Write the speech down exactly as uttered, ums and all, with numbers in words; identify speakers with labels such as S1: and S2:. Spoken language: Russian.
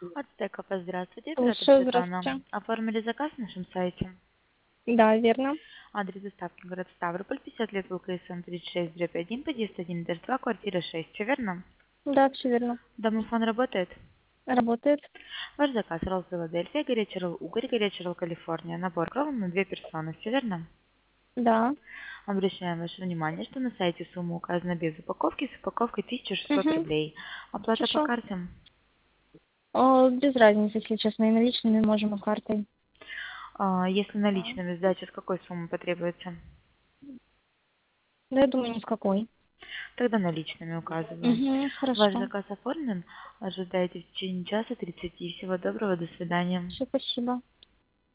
S1: От Стекопа, здравствуйте, оператор
S2: Слушаю,
S1: Светлана.
S2: здравствуйте.
S1: Оформили заказ на нашем сайте.
S2: Да, верно.
S1: Адрес доставки город Ставрополь, пятьдесят лет ВКСМ тридцать шесть дробь один, подъезд один, этаж два, квартира шесть, все верно?
S2: Да, все верно.
S1: Домофон работает?
S2: Работает.
S1: Ваш заказ ролл Филадельфия, горячий ролл Угорь, горячий ролл Калифорния. Набор роллов на две персоны, все верно?
S2: Да.
S1: Обращаем ваше внимание, что на сайте сумма указана без упаковки, с упаковкой тысяча шестьсот
S2: Угу.
S1: рублей. Оплата по
S2: Хорошо.
S1: карте.
S2: О, без разницы, если честно, и наличными можем, и картой.
S1: А, если
S2: Да.
S1: наличными сдача, с какой суммы потребуется?
S2: Да, я думаю, ни с какой.
S1: Тогда наличными указываю.
S2: Угу,
S1: Ваш
S2: хорошо.
S1: заказ оформлен. Ожидайте в течение часа тридцати. Всего доброго, до свидания.
S2: Все, спасибо.